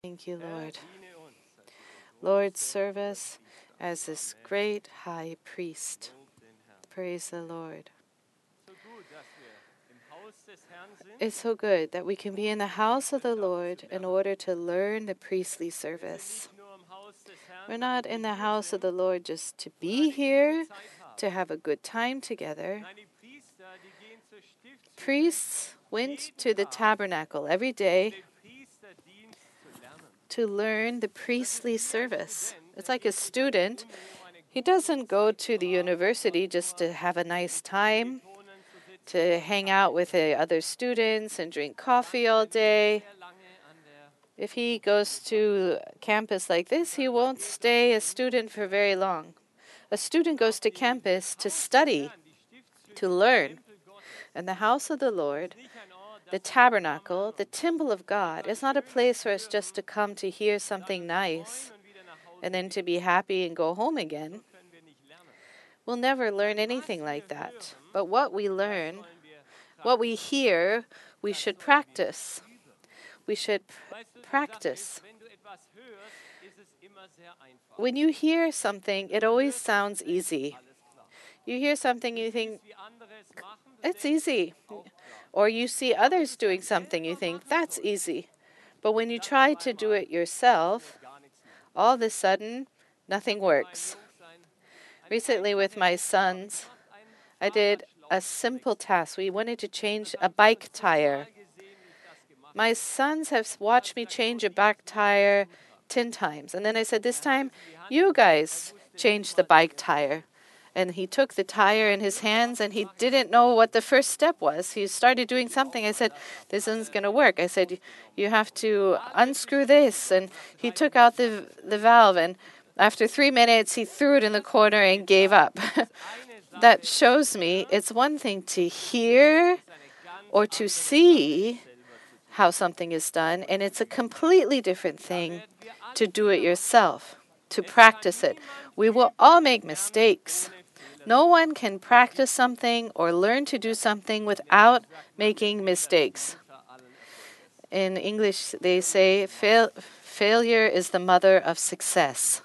Thank you, Lord. Lord, serve us as this great high priest. Praise the Lord. It's so good that we can be in the house of the Lord in order to learn the priestly service. We're not in the house of the Lord just to be here, to have a good time together. Priests went to the tabernacle every day to learn the priestly service. It's like a student. He doesn't go to the university just to have a nice time, to hang out with the other students and drink coffee all day. If he goes to campus like this, he won't stay a student for very long. A student goes to campus to study, to learn. And the house of the Lord, the tabernacle, the temple of God, is not a place for us just to come to hear something nice and then to be happy and go home again. We'll never learn anything like that. But what we learn, what we hear, we should practice. We should practice. When you hear something, it always sounds easy. You hear something, you think, it's easy. Or you see others doing something, you think, that's easy. But when you try to do it yourself, all of a sudden, nothing works. Recently with my sons, I did a simple task. We wanted to change a bike tire. My sons have watched me change a bike tire 10 times. And then I said, this time, you guys change the bike tire. And he took the tire in his hands, and he didn't know what the first step was. He started doing something. I said, this isn't going to work. I said, you have to unscrew this. And he took out the valve, and after 3 minutes, he threw it in the corner and gave up. That shows me it's one thing to hear or to see how something is done, and it's a completely different thing to do it yourself, to practice it. We will all make mistakes. No one can practice something or learn to do something without making mistakes. In English, they say failure is the mother of success.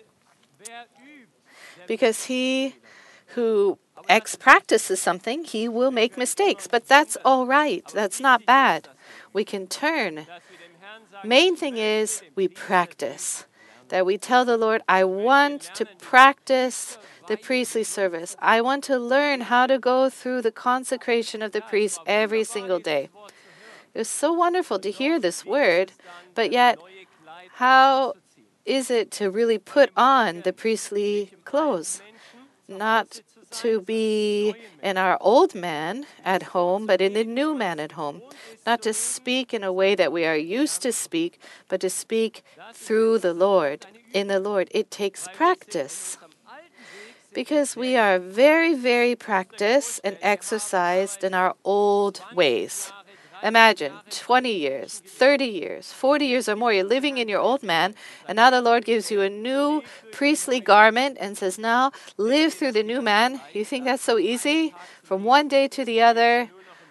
Because he who practices something, he will make mistakes. But that's all right. That's not bad. We can turn. Main thing is we practice. That we tell the Lord, I want to practice the priestly service. I want to learn how to go through the consecration of the priest every single day. It was so wonderful to hear this word, but yet, how is it to really put on the priestly clothes? Not to be in our old man at home, but in the new man at home. Not to speak in a way that we are used to speak, but to speak through the Lord, in the Lord. It takes practice. Because we are very, very practiced and exercised in our old ways. Imagine 20 years, 30 years, 40 years or more, you're living in your old man, and now the Lord gives you a new priestly garment and says, now live through the new man. You think that's so easy? From one day to the other,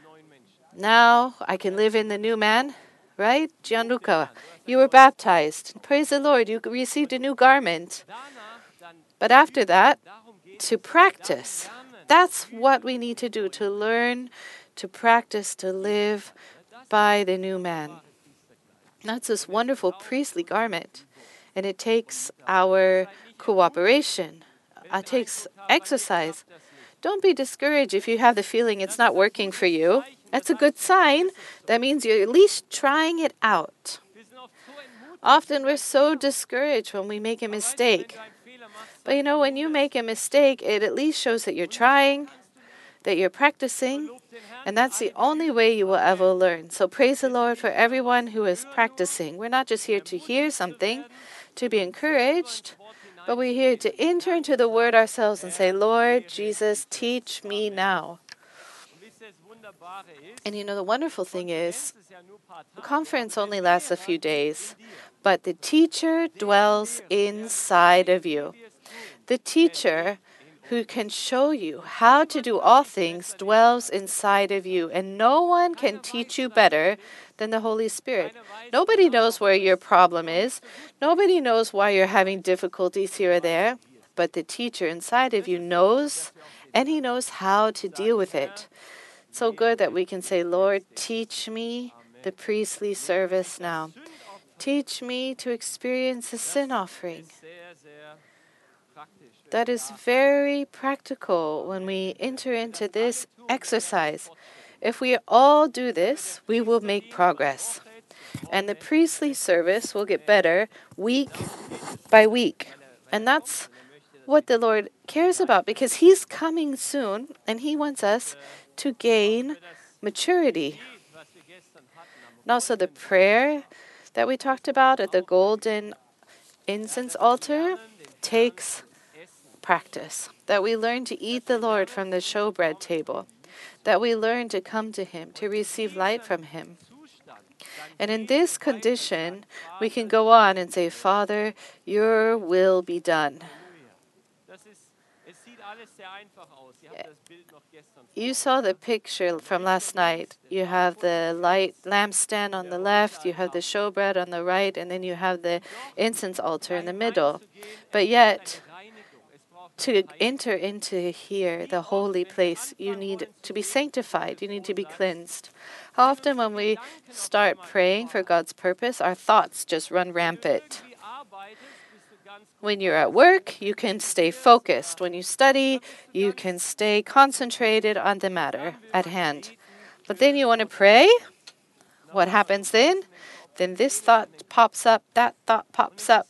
now I can live in the new man, right? Gianluca, you were baptized. Praise the Lord, you received a new garment. But after that, to practice, that's what we need to do, to learn, to practice, to live by the new man. That's this wonderful priestly garment. And it takes our cooperation. It takes exercise. Don't be discouraged if you have the feeling it's not working for you. That's a good sign. That means you're at least trying it out. Often we're so discouraged when we make a mistake. But you know, when you make a mistake, it at least shows that you're trying, that you're practicing, and that's the only way you will ever learn. So praise the Lord for everyone who is practicing. We're not just here to hear something, to be encouraged, but we're here to enter into the Word ourselves and say, Lord Jesus, teach me now. And you know, the wonderful thing is, the conference only lasts a few days, but the teacher dwells inside of you. The teacher who can show you how to do all things dwells inside of you, and no one can teach you better than the Holy Spirit. Nobody knows where your problem is. Nobody knows why you're having difficulties here or there, but the teacher inside of you knows, and he knows how to deal with it. It's so good that we can say, Lord, teach me the priestly service now. Teach me to experience the sin offering. That is very practical when we enter into this exercise. If we all do this, we will make progress. And the priestly service will get better week by week. And that's what the Lord cares about, because He's coming soon and He wants us to gain maturity. And also the prayer that we talked about at the golden incense altar takes practice. That we learn to eat the Lord from the showbread table. That we learn to come to Him, to receive light from Him. And in this condition, we can go on and say, Father, your will be done. You saw the picture from last night. You have the light lampstand on the left, you have the showbread on the right, and then you have the incense altar in the middle. But yet, to enter into here, the holy place, you need to be sanctified. You need to be cleansed. How often when we start praying for God's purpose, our thoughts just run rampant. When you're at work, you can stay focused. When you study, you can stay concentrated on the matter at hand. But then you want to pray. What happens then? Then this thought pops up, that thought pops up.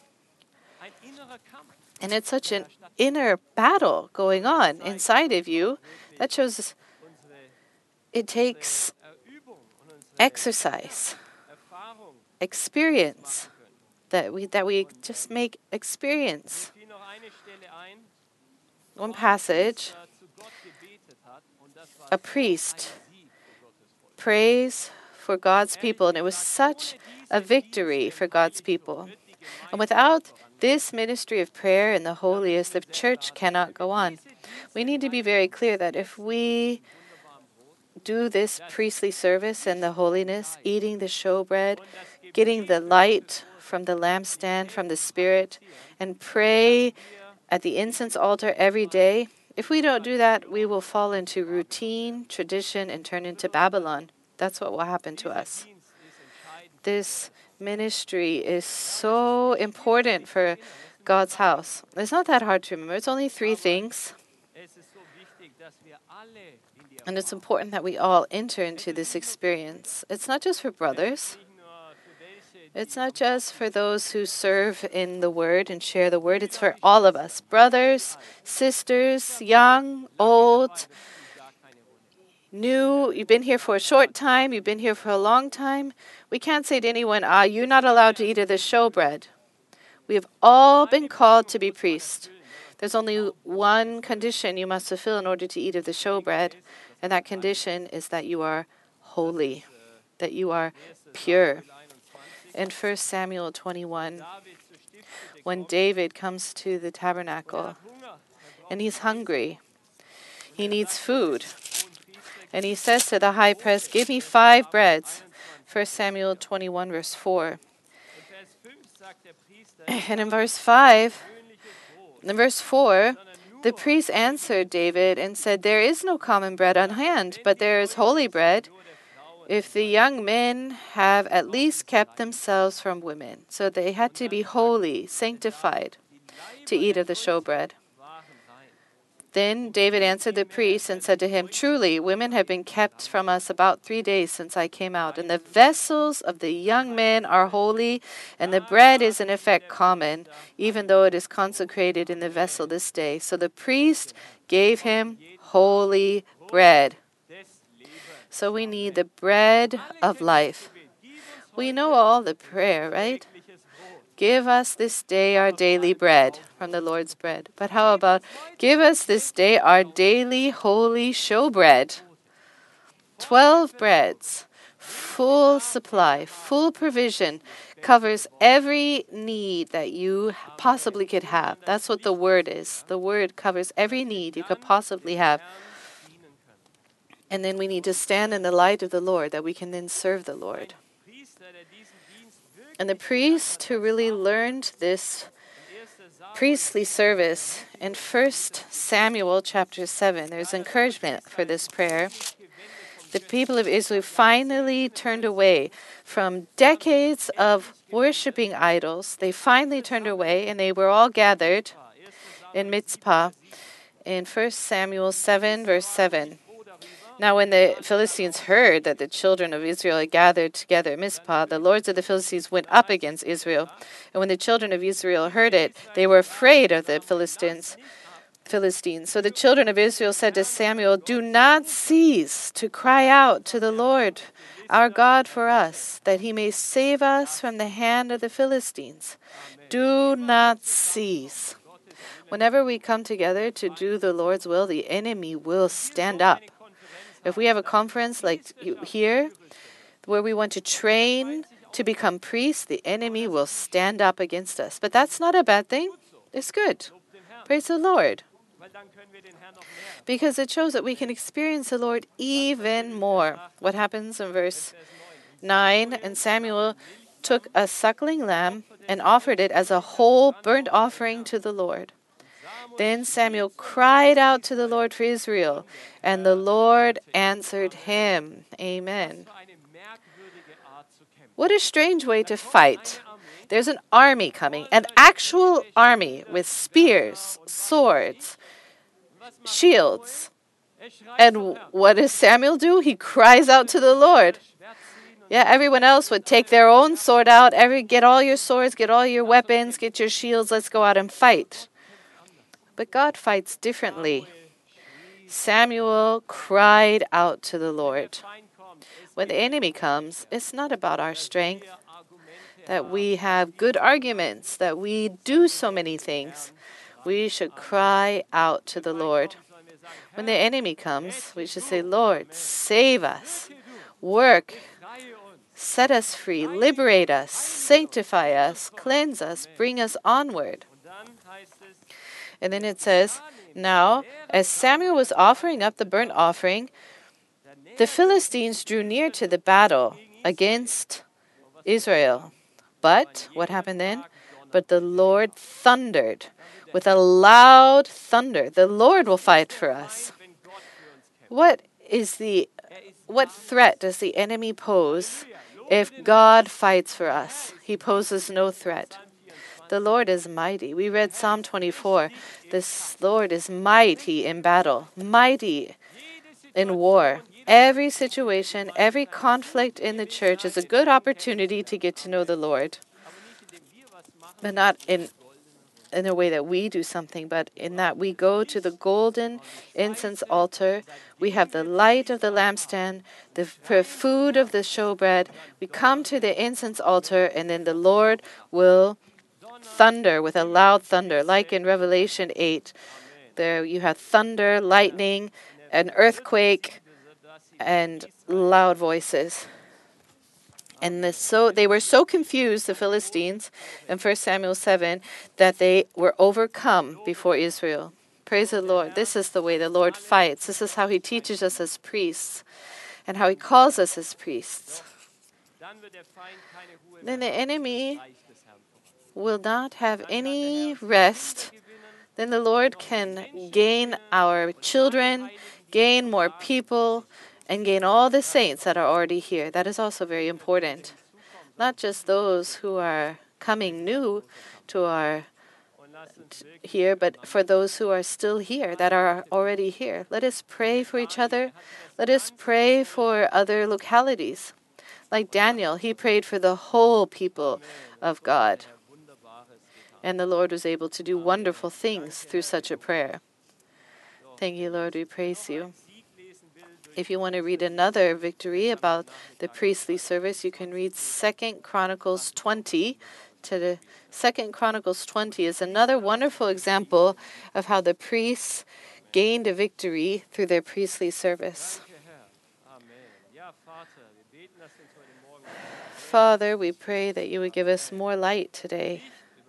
And it's such an inner battle going on inside of you. That shows it takes exercise, experience, that we just make experience. One passage, a priest prays for God's people, and it was such a victory for God's people. And without this ministry of prayer in the holiest, the church cannot go on. We need to be very clear that if we do this priestly service in the holiness, eating the showbread, getting the light from the lampstand, from the Spirit, and pray at the incense altar every day, if we don't do that, we will fall into routine, tradition, and turn into Babylon. That's what will happen to us. This ministry is so important for God's house. It's not that hard to remember. It's only 3 things. And it's important that we all enter into this experience. It's not just for brothers. It's not just for those who serve in the Word and share the Word. It's for all of us. Brothers, sisters, young, old, new. You've been here for a short time. You've been here for a long time. We can't say to anyone, you're not allowed to eat of the showbread. We have all been called to be priests. There's only one condition you must fulfill in order to eat of the showbread, and that condition is that you are holy, that you are pure. In 1 Samuel 21, when David comes to the tabernacle, and he's hungry, he needs food, and he says to the high priest, give me 5 breads. 1 Samuel 21, verse 4. And in verse 4, the priest answered David and said, there is no common bread on hand, but there is holy bread, if the young men have at least kept themselves from women. So they had to be holy, sanctified, to eat of the showbread. Then David answered the priest and said to him, truly, women have been kept from us about 3 days since I came out, and the vessels of the young men are holy, and the bread is in effect common, even though it is consecrated in the vessel this day. So the priest gave him holy bread. So we need the bread of life. We know all the prayer, right? Give us this day our daily bread, from the Lord's bread. But how about, give us this day our daily holy showbread? 12 breads, full supply, full provision, covers every need that you possibly could have. That's what the word is. The word covers every need you could possibly have. And then we need to stand in the light of the Lord, that we can then serve the Lord. And the priest who really learned this priestly service in 1 Samuel chapter 7, there's encouragement for this prayer. The people of Israel finally turned away from decades of worshiping idols. They finally turned away, and they were all gathered in Mizpah in 1 Samuel 7, verse 7. Now when the Philistines heard that the children of Israel had gathered together at Mizpah, the lords of the Philistines went up against Israel. And when the children of Israel heard it, they were afraid of the Philistines. So the children of Israel said to Samuel, "Do not cease to cry out to the Lord our God for us, that he may save us from the hand of the Philistines." Do not cease. Whenever we come together to do the Lord's will, the enemy will stand up. If we have a conference like here, where we want to train to become priests, the enemy will stand up against us. But that's not a bad thing. It's good. Praise the Lord. Because it shows that we can experience the Lord even more. What happens in verse 9? And Samuel took a suckling lamb and offered it as a whole burnt offering to the Lord. Then Samuel cried out to the Lord for Israel, and the Lord answered him. Amen. What a strange way to fight. There's an army coming, an actual army with spears, swords, shields. And what does Samuel do? He cries out to the Lord. Yeah, everyone else would take their own sword out. Get all your swords, get all your weapons, get your shields, let's go out and fight. But God fights differently. Samuel cried out to the Lord. When the enemy comes, it's not about our strength, that we have good arguments, that we do so many things. We should cry out to the Lord. When the enemy comes, we should say, "Lord, save us, work, set us free, liberate us, sanctify us, cleanse us, bring us onward." And then it says, "Now, as Samuel was offering up the burnt offering, the Philistines drew near to the battle against Israel." But, what happened then? But the Lord thundered with a loud thunder. The Lord will fight for us. What threat does the enemy pose if God fights for us? He poses no threat. The Lord is mighty. We read Psalm 24. This Lord is mighty in battle, mighty in war. Every situation, every conflict in the church is a good opportunity to get to know the Lord. But not in a way that we do something, but in that we go to the golden incense altar. We have the light of the lampstand, the food of the showbread. We come to the incense altar, and then the Lord will thunder with a loud thunder, like in Revelation 8. There you have thunder, lightning, an earthquake, and loud voices. And they were so confused, the Philistines, in 1 Samuel 7, that they were overcome before Israel. Praise the Lord. This is the way the Lord fights. This is how he teaches us as priests and how he calls us as priests. Then the enemy will not have any rest. Then the Lord can gain our children, gain more people, and gain all the saints that are already here. That is also very important. Not just those who are coming new to our here, but for those who are still here, that are already here. Let us pray for each other. Let us pray for other localities. Like Daniel, he prayed for the whole people of God. And the Lord was able to do wonderful things through such a prayer. Thank you, Lord. We praise you. If you want to read another victory about the priestly service, you can read 2 Chronicles 20. To the 2 Chronicles 20 is another wonderful example of how the priests gained a victory through their priestly service. Father, we pray that you would give us more light today.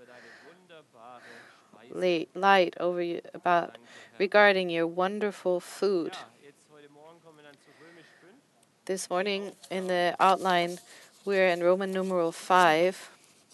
Light over you about regarding your wonderful food. This morning in the outline, we're in Roman numeral 5.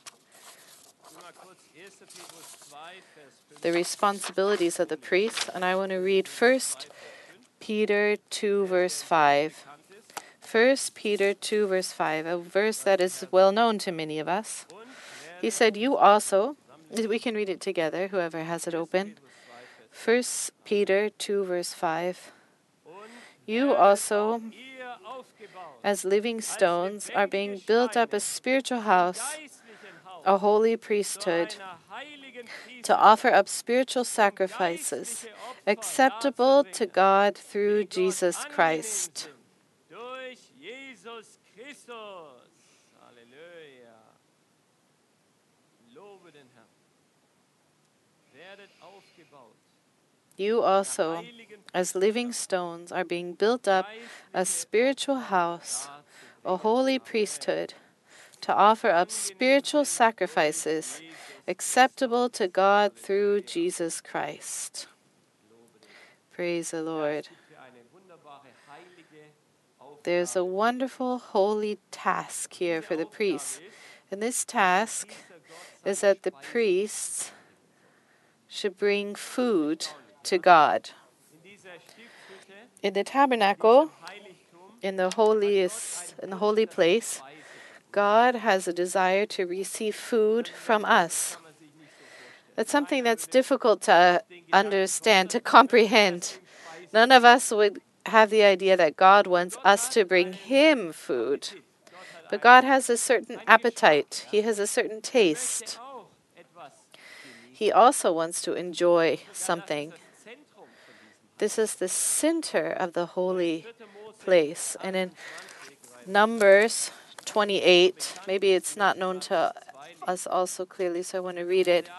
The responsibilities of the priest, and I want to read 1 Peter 2 verse 5. 1 Peter 2 verse 5, a verse that is well known to many of us. He said, you also, we can read it together, whoever has it open. 1 Peter 2 verse 5. You also, as living stones, are being built up a spiritual house, a holy priesthood, to offer up spiritual sacrifices, acceptable to God through Jesus Christ. You also, as living stones, are being built up a spiritual house, a holy priesthood, to offer up spiritual sacrifices, acceptable to God through Jesus Christ. Praise the Lord. There's a wonderful holy task here for the priests. And this task is that the priests should bring food to God. In the tabernacle, in the holy place, God has a desire to receive food from us. That's something that's difficult to understand, to comprehend. None of us would have the idea that God wants us to bring Him food. But God has a certain appetite. He has a certain taste. He also wants to enjoy something. This is the center of the holy place. And in Numbers 28, maybe it's not known to us also clearly, so I want to read it.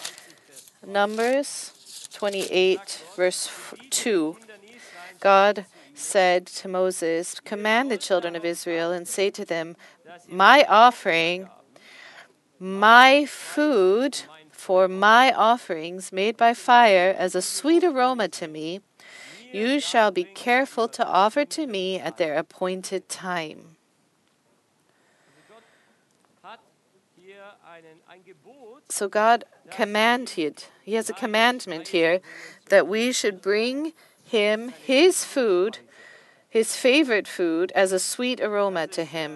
Numbers 28, verse 2. God said to Moses, command the children of Israel and say to them, my offering, my food for my offerings made by fire as a sweet aroma to me, you shall be careful to offer to me at their appointed time. So God commanded, He has a commandment here, that we should bring Him His food, His favorite food, as a sweet aroma to Him.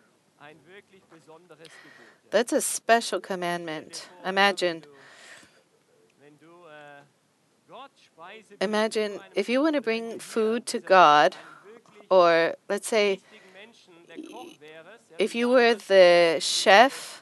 That's a special commandment. Imagine if you want to bring food to God, or let's say if you were the chef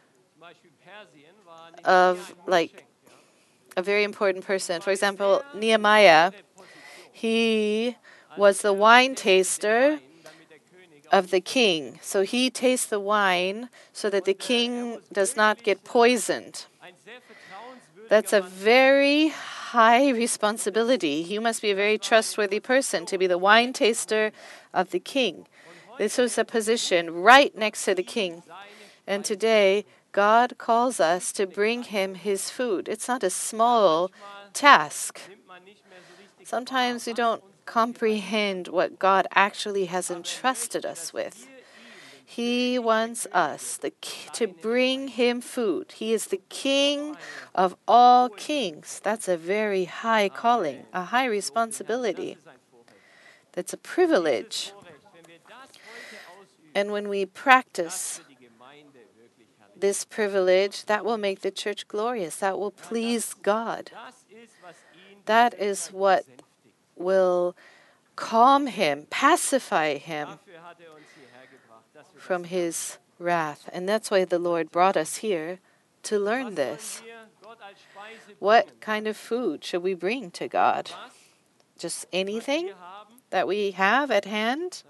of like a very important person. For example, Nehemiah, he was the wine taster of the king. So he tastes the wine so that the king does not get poisoned. That's a very high responsibility. You must be a very trustworthy person to be the wine taster of the king. This was a position right next to the king. And today, God calls us to bring Him His food. It's not a small task. Sometimes we don't comprehend what God actually has entrusted us with. He wants us to bring Him food. He is the King of all kings. That's a very high calling, a high responsibility. That's a privilege. And when we practice this privilege, that will make the church glorious. That will please God. That is what will calm Him, pacify Him from His wrath. And that's why the Lord brought us here, to learn this. What kind of food should we bring to God? Just anything that we have at hand?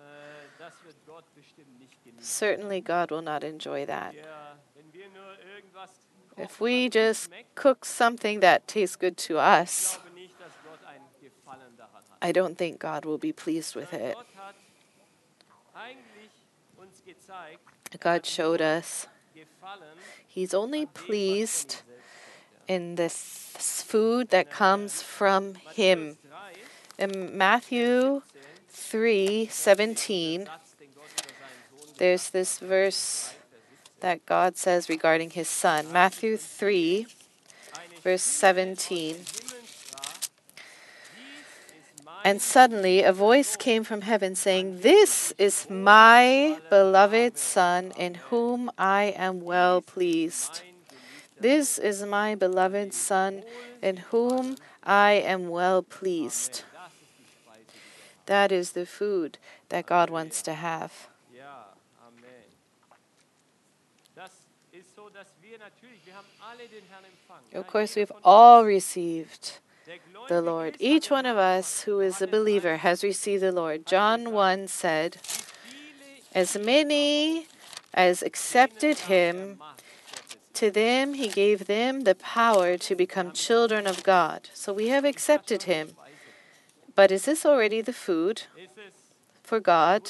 Certainly God will not enjoy that. If we just cook something that tastes good to us, I don't think God will be pleased with it. God showed us He's only pleased in this food that comes from Him. In Matthew 3:17, there's this verse that God says regarding His Son. Matthew 3, verse 17. And suddenly a voice came from heaven saying, "This is my beloved Son, in whom I am well pleased. This is my beloved Son, in whom I am well pleased." That is the food that God wants to have. Of course, we've all received the Lord. Each one of us who is a believer has received the Lord. John 1 said, "As many as accepted Him, to them He gave them the power to become children of God." So we have accepted Him. But is this already the food for God?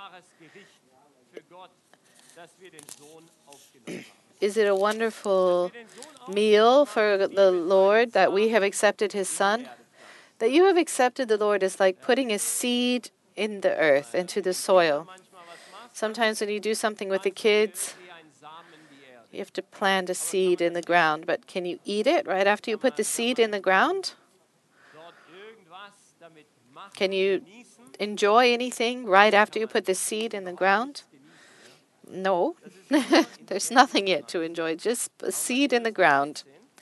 Is it a wonderful meal for the Lord that we have accepted His Son? That you have accepted the Lord is like putting a seed in the earth, into the soil. Sometimes when you do something with the kids, you have to plant a seed in the ground. But can you eat it right after you put the seed in the ground? Can you enjoy anything right after you put the seed in the ground? No. There's nothing yet to enjoy, just a seed in the ground.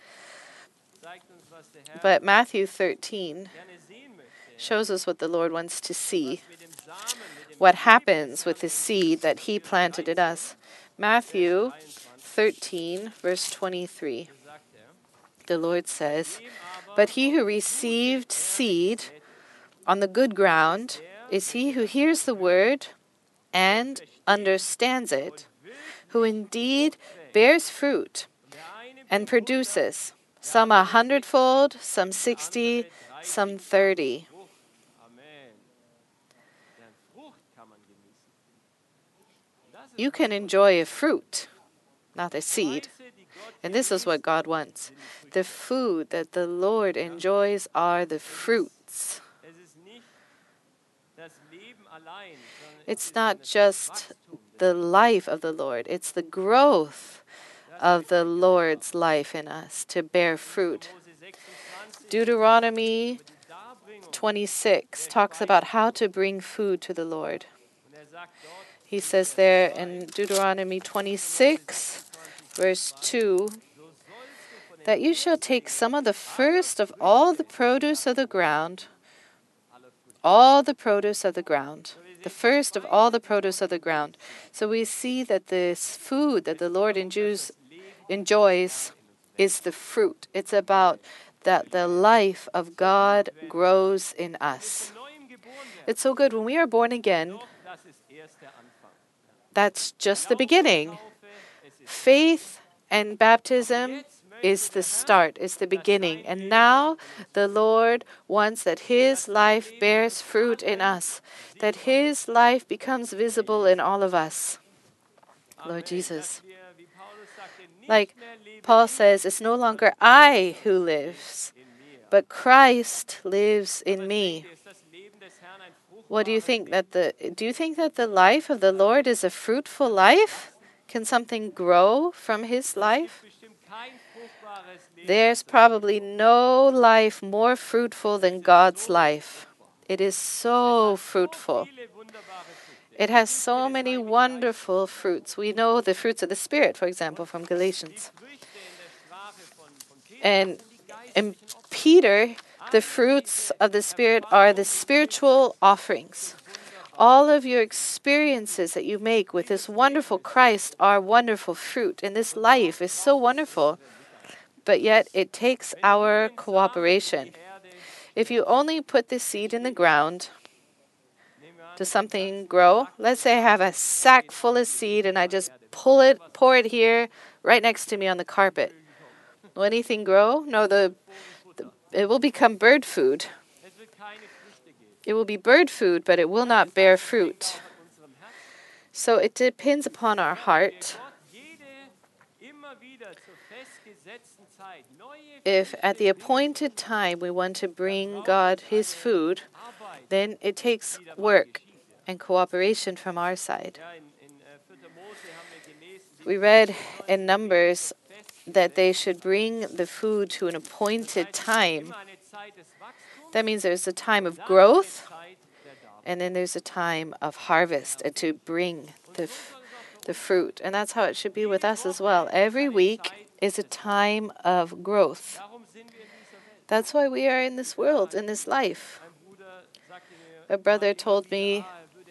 But Matthew 13 shows us what the Lord wants to see. What happens with the seed that He planted in us. Matthew 13, verse 23. The Lord says, "But he who received seed on the good ground is he who hears the word and understands it, who indeed bears fruit and produces, some 100-fold, some 60, some 30. You can enjoy a fruit, not a seed. And this is what God wants. The food that the Lord enjoys are the fruits. It's not just the life of the Lord, it's the growth of the Lord's life in us to bear fruit. Deuteronomy 26 talks about how to bring food to the Lord. He says there in Deuteronomy 26, verse 2, that you shall take some of the first of all the produce of the ground, all the produce of the ground, the first of all the produce of the ground. So we see that this food that the Lord enjoys is the fruit. It's about that the life of God grows in us. It's so good when we are born again. That's just the beginning. Faith and baptism is the start, is the beginning. And now the Lord wants that His life bears fruit in us, that His life becomes visible in all of us. Lord Jesus. Like Paul says, it's no longer I who lives, but Christ lives in me. What do you think? Do you think that the life of the Lord is a fruitful life? Can something grow from His life? There's probably no life more fruitful than God's life. It is so fruitful. It has so many wonderful fruits. We know the fruits of the Spirit, for example, from Galatians. And in Peter, the fruits of the Spirit are the spiritual offerings. All of your experiences that you make with this wonderful Christ are wonderful fruit. And this life is so wonderful. But yet it takes our cooperation. If you only put the seed in the ground, does something grow? Let's say I have a sack full of seed and I just pour it here right next to me on the carpet. Will anything grow? No, it will become bird food. It will be bird food, but it will not bear fruit. So it depends upon our heart. If at the appointed time we want to bring God His food, then it takes work and cooperation from our side. We read in Numbers that they should bring the food to an appointed time. That means there's a time of growth, and then there's a time of harvest, and to bring the fruit. And that's how it should be with us as well. Every week is a time of growth. That's why we are in this world, in this life. A brother told me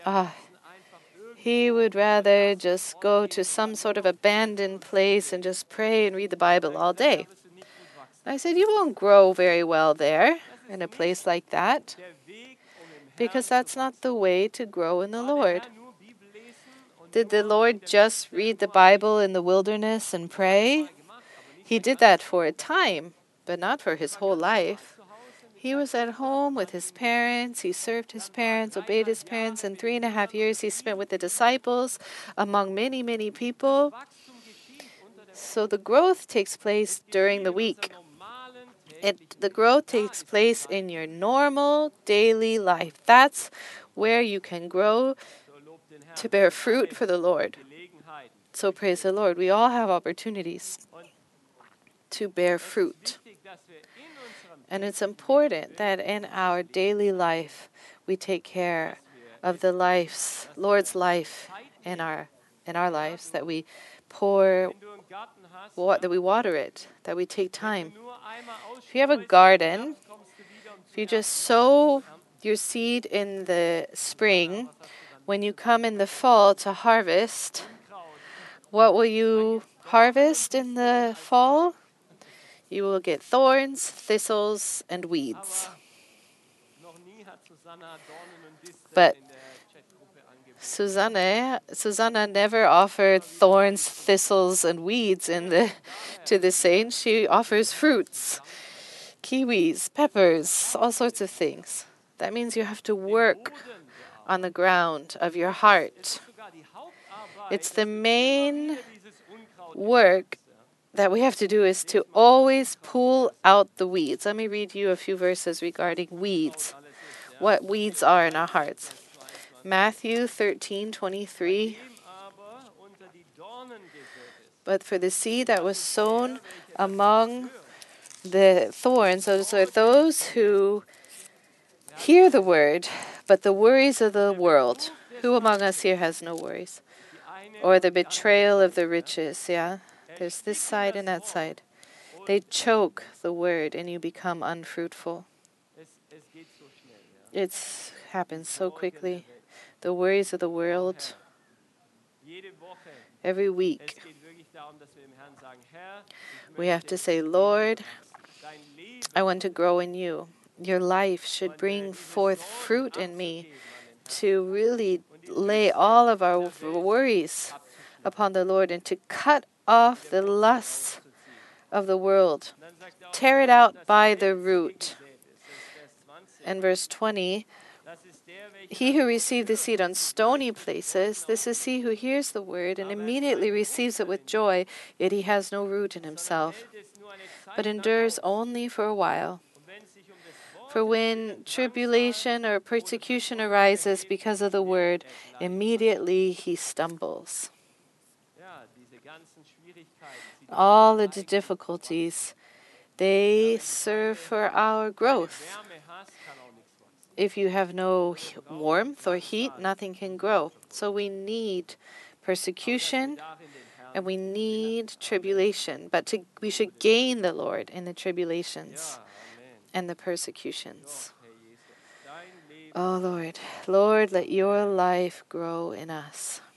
he would rather just go to some sort of abandoned place and just pray and read the Bible all day. I said, you won't grow very well there, in a place like that, because that's not the way to grow in the Lord. Did the Lord just read the Bible in the wilderness and pray? He did that for a time, but not for his whole life. He was at home with his parents. He served his parents, obeyed his parents. And 3.5 years he spent with the disciples among many, many people. So the growth takes place during the week. The growth takes place in your normal daily life. That's where you can grow to bear fruit for the Lord. So praise the Lord. We all have opportunities to bear fruit. And it's important that in our daily life we take care of the Lord's life in our lives, that we that we water it, that we take time. If you have a garden, if you just sow your seed in the spring, when you come in the fall to harvest, what will you harvest in the fall? You will get thorns, thistles, and weeds. But Susanna never offered thorns, thistles, and weeds to the saints. She offers fruits, kiwis, peppers, all sorts of things. That means you have to work on the ground of your heart. It's the main work that we have to do is to always pull out the weeds. Let me read you a few verses regarding weeds, what weeds are in our hearts. Matthew 13:23. But for the seed that was sown among the thorns, those are those who hear the word, but the worries of the world. Who among us here has no worries? Or the betrayal of the riches, yeah? There's this side and that side. They choke the word and you become unfruitful. It happens so quickly. The worries of the world. Every week, we have to say, Lord, I want to grow in you. Your life should bring forth fruit in me to really lay all of our worries upon the Lord and to cut off the lusts of the world. Tear it out by the root. And verse 20, he who received the seed on stony places, this is he who hears the word and immediately receives it with joy, yet he has no root in himself, but endures only for a while. For when tribulation or persecution arises because of the word, immediately he stumbles. All the difficulties, they serve for our growth. If you have no warmth or heat, nothing can grow. So we need persecution and we need tribulation. But we should gain the Lord in the tribulations and the persecutions. Oh Lord, let your life grow in us.